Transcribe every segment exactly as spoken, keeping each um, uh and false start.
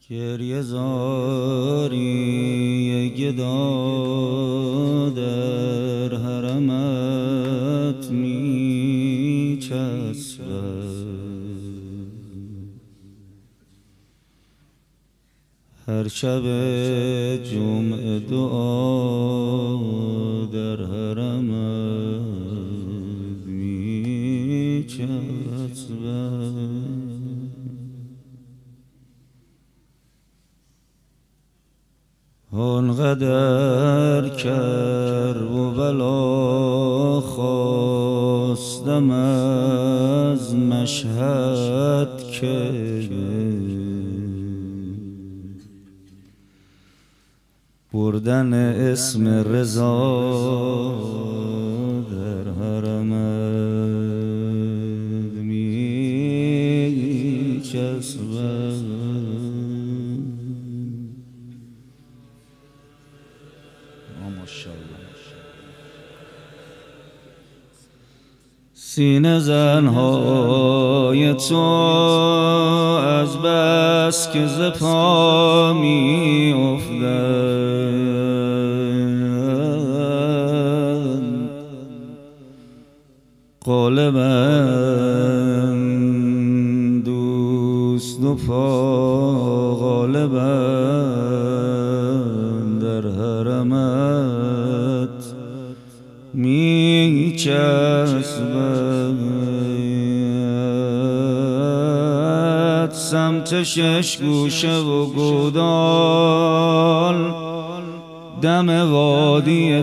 گریه زاری گدا در حرمت می چسبد، هر شب جمعه دعا در حرمت می چسبد. آنقدر کرب و بلا خواستم از مشهد که بردن اسم رضا در حرمت می چسبد. سینه زنهای تو از بس که ز پا می افتند، غالباً دوست و پا غالباً در حرمت می چسبد. سمت شش گوشه و گودال دم وادی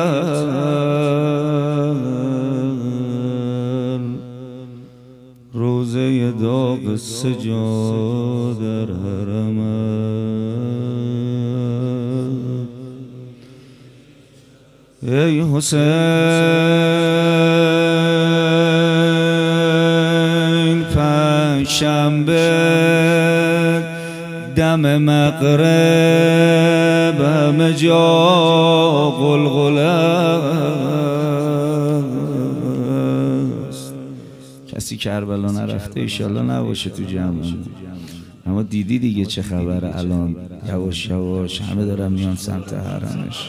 تل، روزه داغ سجا در حرمت. ای حسین پنجشنبه دم مغرب همه جا غلغله است. کسی کربلا نرفته ایشالله نباشه تو جمع، اما دیدی دیگه چه خبره الان، یواش یواش همه دارن میان سمت حرمش.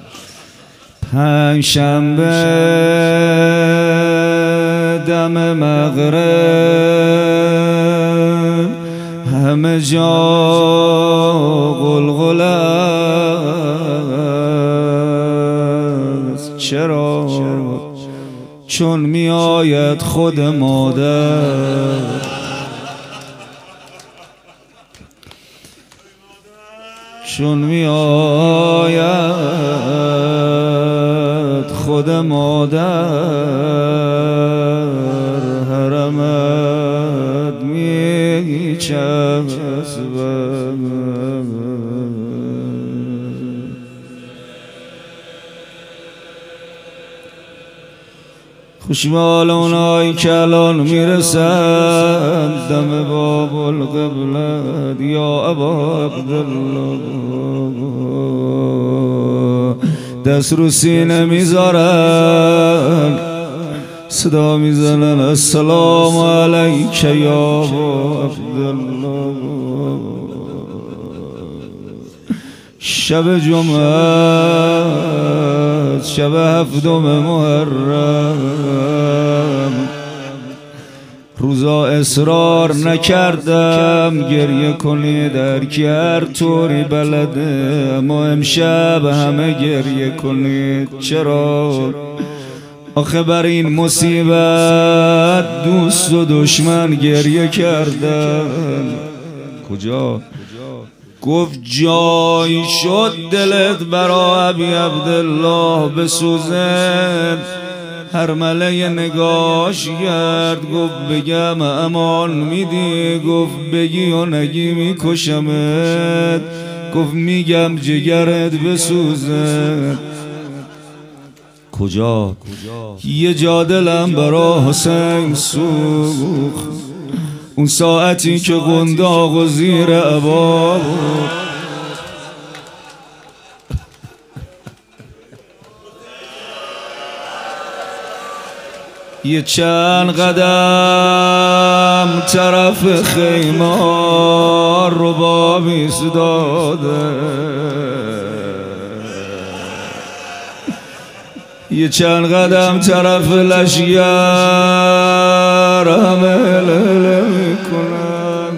پنجشنبه دم مغرب همه جا غلغله است. چرا؟ چون می آید خود مادر، چون می آید خود مادر حرمت می چسبد. خوشبال اونایی که الان میرسند دم باب القبلت یا ابا عبدالله، دست رو سینه میذارن صدا میزنن السلام علیک یا ابا عبدالله. شب جمعه شب هفتم محرم، روزا اصرار نکردم گریه کنی در کی هر طوری بلده، اما امشب همه گریه کنید. چرا؟ آخه بر این مصیبت دوست و دشمن گریه کردن. کجا؟ گفت جای شد دلت برا ابی عبدالله بسوزد. هر مله نگاش کرد گفت بگم امان میدی، گفت بگی و نگی میکشمت، گفت میگم جگرت بسوزد. کجا؟ یه جا دلم برا حسین سوخت، اون ساعتی که قنداق و زیر عبا بود. یه چند قدم طرف خیمار رباب ایستاده، یه چند قدم طرف لشگر حمله میکنن.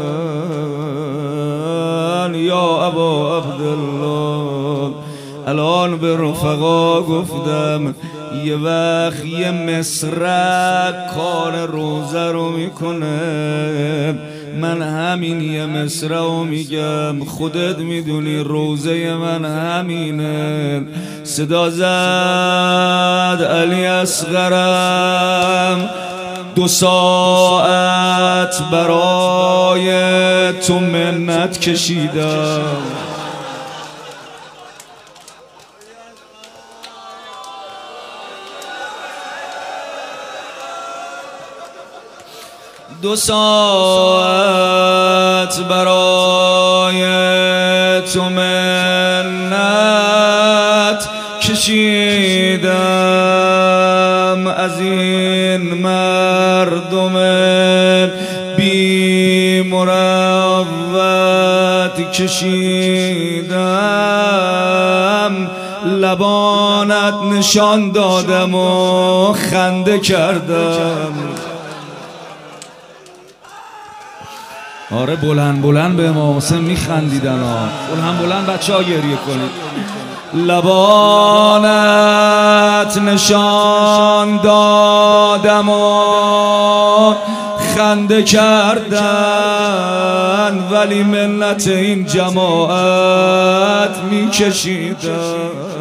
یا ابا عبدالله، الان به رفقا گفتم یه وقت یه مصرع کار روزه رو میکنه، من همین یه مصرع رو میگم، خودت میدونی روزه من همینه. صدا زد علی اصغرم، دو ساعت برای تو منت کشیدم. دو ساعت برای تو منت کشیدم، از این مردم بی مروت کشیدم، لبانت نشان دادم و خنده کردم. آره بلند بلند به امام حسین میخندیدن ها، بلند بلند بچه ها گریه کنید. لبانت نشان دادم و خنده کردن، ولی منت این جماعت میکشیدن.